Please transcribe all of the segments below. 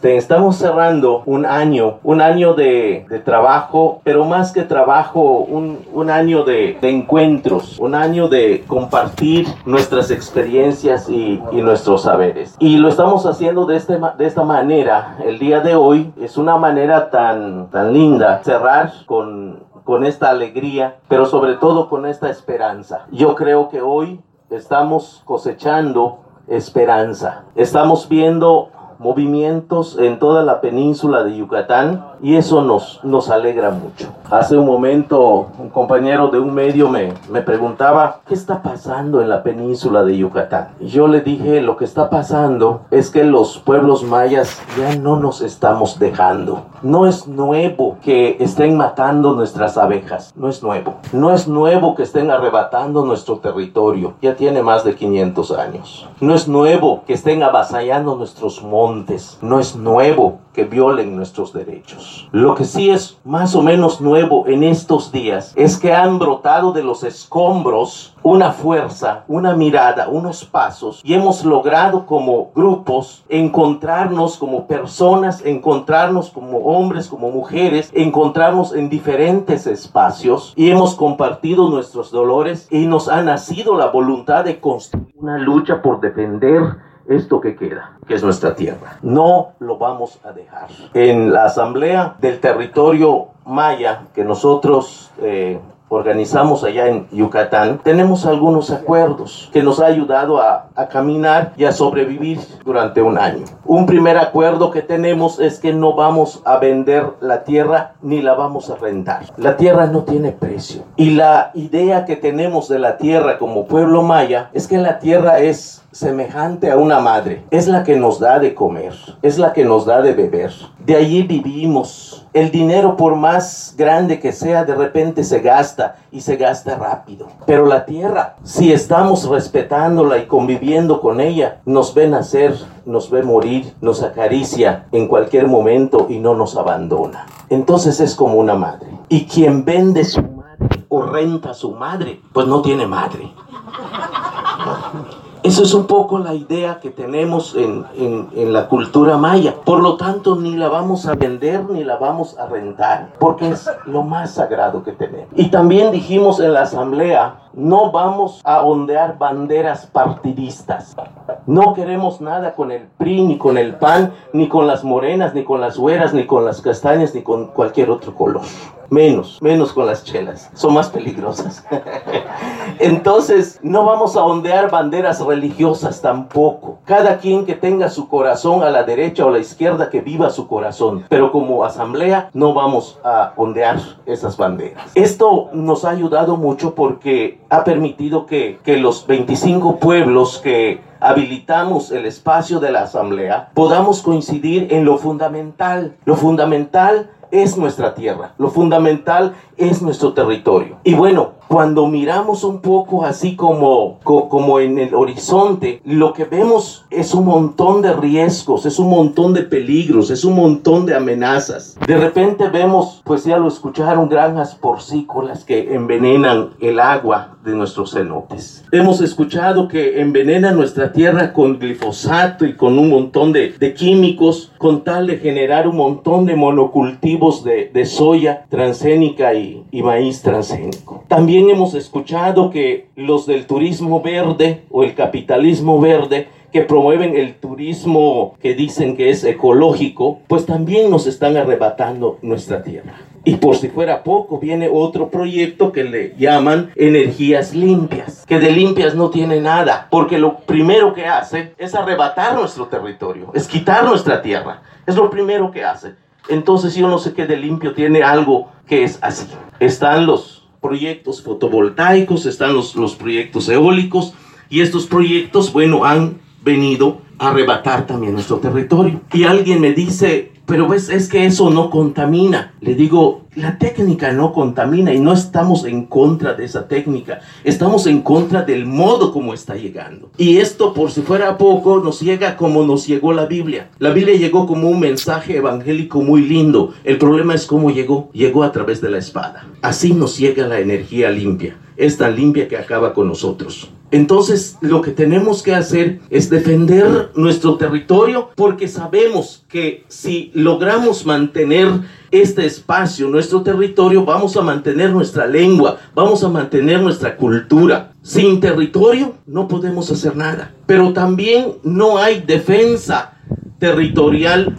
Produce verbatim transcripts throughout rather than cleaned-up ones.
Estamos cerrando un año, un año de, de trabajo, pero más que trabajo, un, un año de, de encuentros, un año de compartir nuestras experiencias y, y nuestros saberes. Y lo estamos haciendo de, este, de esta manera. El día de hoy es una manera tan, tan linda, cerrar con, con esta alegría, pero sobre todo con esta esperanza. Yo creo que hoy estamos cosechando esperanza. Estamos viendo movimientos en toda la península de Yucatán y eso nos, nos alegra mucho. Hace un momento un compañero de un medio me, me preguntaba ¿qué está pasando en la península de Yucatán? Y yo le dije, lo que está pasando es que los pueblos mayas ya no nos estamos dejando. No es nuevo que estén matando nuestras abejas, no es nuevo. No es nuevo que estén arrebatando nuestro territorio, ya tiene más de quinientos años. No es nuevo que estén avasallando nuestros montes. No es nuevo que violen nuestros derechos. Lo que sí es más o menos nuevo en estos días es que han brotado de los escombros una fuerza, una mirada, unos pasos y hemos logrado como grupos encontrarnos como personas, encontrarnos como hombres, como mujeres, encontrarnos en diferentes espacios y hemos compartido nuestros dolores y nos ha nacido la voluntad de construir una lucha por defender esto que queda, que es nuestra tierra. No lo vamos a dejar. En la asamblea del territorio maya que nosotros eh, organizamos allá en Yucatán, tenemos algunos acuerdos que nos ha ayudado a, a caminar y a sobrevivir durante un año. Un primer acuerdo que tenemos es que no vamos a vender la tierra ni la vamos a rentar. La tierra no tiene precio. Y la idea que tenemos de la tierra como pueblo maya es que la tierra es semejante a una madre, es la que nos da de comer, es la que nos da de beber, de allí vivimos. El dinero, por más grande que sea, de repente se gasta y se gasta rápido, pero la tierra, si estamos respetándola y conviviendo con ella, nos ve nacer, nos ve morir, nos acaricia en cualquier momento y no nos abandona. Entonces es como una madre, y quien vende su madre o renta a su madre, pues no tiene madre. Eso es un poco la idea que tenemos en, en, en la cultura maya. Por lo tanto, ni la vamos a vender ni la vamos a rentar, porque es lo más sagrado que tenemos. Y también dijimos en la asamblea, no vamos a ondear banderas partidistas. No queremos nada con el P R I, ni con el P A N, ni con las morenas, ni con las güeras, ni con las castañas, ni con cualquier otro color. Menos, menos con las chelas, son más peligrosas. Entonces, no vamos a ondear banderas religiosas tampoco. Cada quien que tenga su corazón a la derecha o a la izquierda, que viva su corazón. Pero como asamblea, no vamos a ondear esas banderas. Esto nos ha ayudado mucho porque ha permitido que, que los veinticinco pueblos que habilitamos el espacio de la asamblea podamos coincidir en lo fundamental. Lo fundamental es nuestra tierra, lo fundamental es nuestro territorio. Y bueno, cuando miramos un poco así como, co, como en el horizonte, lo que vemos es un montón de riesgos, es un montón de peligros, es un montón de amenazas. De repente vemos, pues ya lo escucharon, granjas porcícolas que envenenan el agua de nuestros cenotes. Hemos escuchado que envenenan nuestra tierra con glifosato y con un montón de, de químicos con tal de generar un montón de monocultivos de, de soya transgénica y, y maíz transgénico. También hemos escuchado que los del turismo verde o el capitalismo verde, que promueven el turismo que dicen que es ecológico, pues también nos están arrebatando nuestra tierra. Y por si fuera poco, viene otro proyecto que le llaman energías limpias, que de limpias no tiene nada, porque lo primero que hace es arrebatar nuestro territorio, es quitar nuestra tierra, es lo primero que hace. Entonces yo no sé qué de limpio tiene algo que es así. Están los proyectos fotovoltaicos, están los, los proyectos eólicos, y estos proyectos, bueno, han venido a arrebatar también nuestro territorio. Y alguien me dice, pero ves, es que eso no contamina. Le digo, la técnica no contamina y no estamos en contra de esa técnica. Estamos en contra del modo como está llegando. Y esto, por si fuera poco, nos llega como nos llegó la Biblia. La Biblia llegó como un mensaje evangélico muy lindo. El problema es cómo llegó. Llegó a través de la espada. Así nos llega la energía limpia. Es tan limpia que acaba con nosotros. Entonces, lo que tenemos que hacer es defender nuestro territorio, porque sabemos que si logramos mantener este espacio, nuestro territorio, vamos a mantener nuestra lengua, vamos a mantener nuestra cultura. Sin territorio no podemos hacer nada. Pero también no hay defensa territorial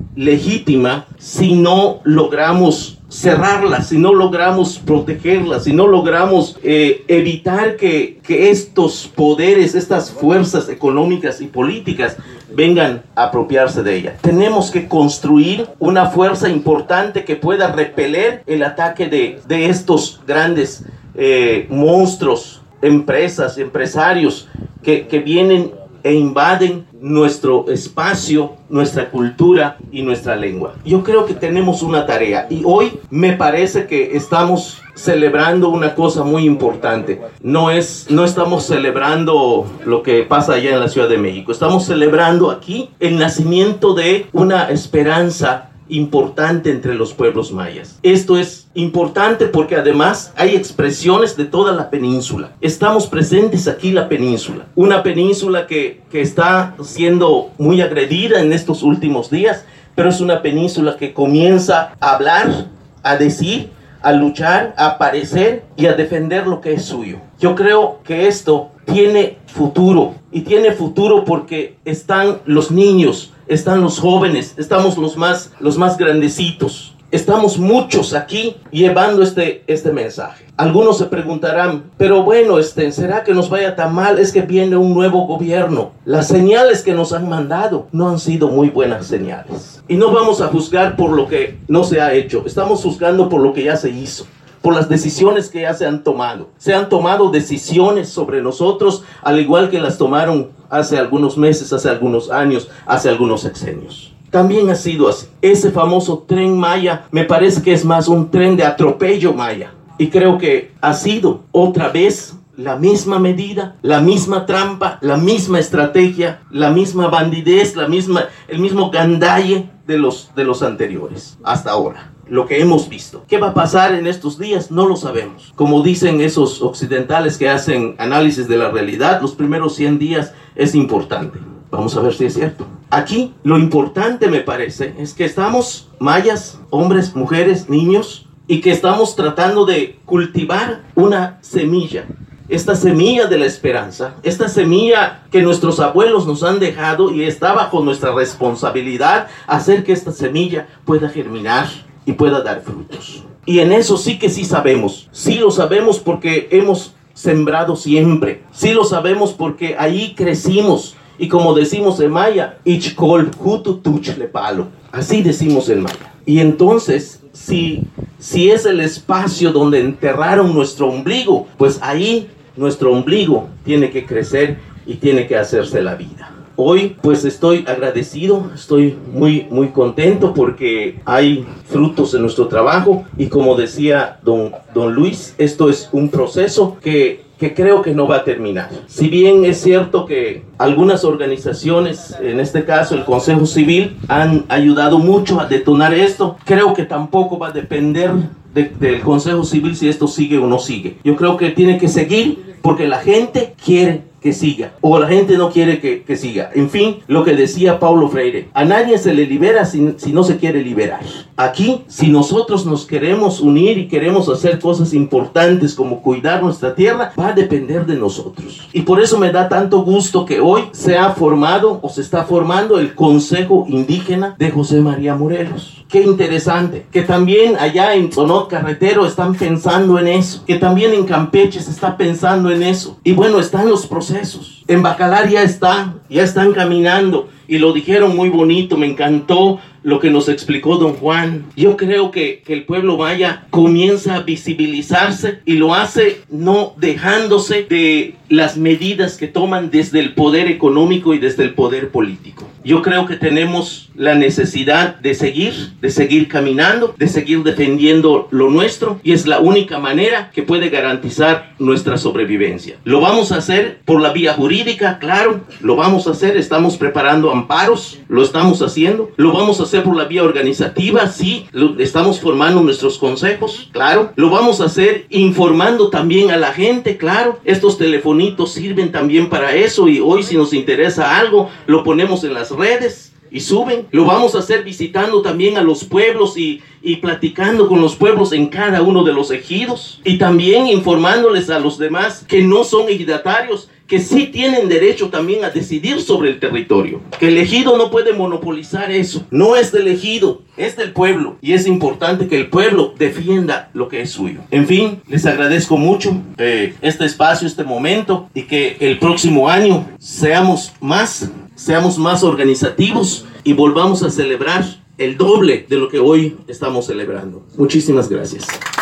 legítima si no logramos cerrarla, si no logramos protegerla, si no logramos eh, evitar que, que estos poderes, estas fuerzas económicas y políticas vengan a apropiarse de ella. Tenemos que construir una fuerza importante que pueda repeler el ataque de, de estos grandes eh, monstruos, empresas, empresarios que, que vienen e invaden nuestro espacio, nuestra cultura y nuestra lengua. Yo creo que tenemos una tarea y hoy me parece que estamos celebrando una cosa muy importante. No es, no estamos celebrando lo que pasa allá en la Ciudad de México. Estamos celebrando aquí el nacimiento de una esperanza importante entre los pueblos mayas. Esto es importante porque además hay expresiones de toda la península. Estamos presentes aquí la península, una península que, que está siendo muy agredida en estos últimos días, pero es una península que comienza a hablar, a decir, a luchar, a aparecer y a defender lo que es suyo. Yo creo que esto tiene futuro, y tiene futuro porque están los niños, están los jóvenes, estamos los más, los más grandecitos. Estamos muchos aquí llevando este, este mensaje. Algunos se preguntarán, pero bueno, este, ¿será que nos vaya tan mal? Es que viene un nuevo gobierno. Las señales que nos han mandado no han sido muy buenas señales. Y no vamos a juzgar por lo que no se ha hecho. Estamos juzgando por lo que ya se hizo, por las decisiones que ya se han tomado. Se han tomado decisiones sobre nosotros, al igual que las tomaron hace algunos meses, hace algunos años, hace algunos sexenios. También ha sido así. Ese famoso tren Maya me parece que es más un tren de atropello maya. Y creo que ha sido otra vez la misma medida, la misma trampa, la misma estrategia, la misma bandidez, la misma, el mismo gandalle de los, de los anteriores hasta ahora. Lo que hemos visto. ¿Qué va a pasar en estos días? No lo sabemos. Como dicen esos occidentales que hacen análisis de la realidad, los primeros cien días es importante. Vamos a ver si es cierto. Aquí lo importante me parece es que estamos mayas, hombres, mujeres, niños, y que estamos tratando de cultivar una semilla. Esta semilla de la esperanza, esta semilla que nuestros abuelos nos han dejado, y está bajo nuestra responsabilidad hacer que esta semilla pueda germinar y pueda dar frutos. Y en eso sí que sí sabemos. Sí lo sabemos porque hemos sembrado siempre. Sí lo sabemos porque ahí crecimos. Y como decimos en maya, ichkol hutu tuchle palo. Así decimos en maya. Y entonces, si, si es el espacio donde enterraron nuestro ombligo, pues ahí nuestro ombligo tiene que crecer y tiene que hacerse la vida. Hoy pues estoy agradecido, estoy muy muy contento porque hay frutos en nuestro trabajo, y como decía don, don Luis, esto es un proceso que, que creo que no va a terminar. Si bien es cierto que algunas organizaciones, en este caso el Consejo Civil, han ayudado mucho a detonar esto, creo que tampoco va a depender de, del Consejo Civil si esto sigue o no sigue. Yo creo que tiene que seguir porque la gente quiere que siga, o la gente no quiere que, que siga. En fin, lo que decía Paulo Freire, a nadie se le libera si, si no se quiere liberar. Aquí, si nosotros nos queremos unir y queremos hacer cosas importantes como cuidar nuestra tierra, va a depender de nosotros. Y por eso me da tanto gusto que hoy se ha formado o se está formando el Consejo Indígena de José María Morelos. Qué interesante, que también allá en Tzonot Carretero están pensando en eso, que también en Campeche se está pensando en eso. Y bueno, están los procesos. En Bacalar ya están, ya están caminando, y lo dijeron muy bonito, me encantó lo que nos explicó don Juan. Yo creo que, que el pueblo maya comienza a visibilizarse, y lo hace no dejándose de las medidas que toman desde el poder económico y desde el poder político. Yo creo que tenemos la necesidad de seguir, de seguir caminando, de seguir defendiendo lo nuestro, y es la única manera que puede garantizar nuestra sobrevivencia. Lo vamos a hacer por la vía jurídica, jurídica, claro, lo vamos a hacer, estamos preparando amparos, lo estamos haciendo, lo vamos a hacer por la vía organizativa, sí, lo, estamos formando nuestros consejos, claro, lo vamos a hacer informando también a la gente, claro, estos telefonitos sirven también para eso y hoy si nos interesa algo, lo ponemos en las redes y suben. Lo vamos a hacer visitando también a los pueblos y, y platicando con los pueblos en cada uno de los ejidos y también informándoles a los demás que no son ejidatarios, que sí tienen derecho también a decidir sobre el territorio, que el ejido no puede monopolizar eso, no es del ejido, es del pueblo y es importante que el pueblo defienda lo que es suyo. En fin, les agradezco mucho eh, este espacio, este momento y que el próximo año seamos más, seamos más organizativos y volvamos a celebrar el doble de lo que hoy estamos celebrando. Muchísimas gracias.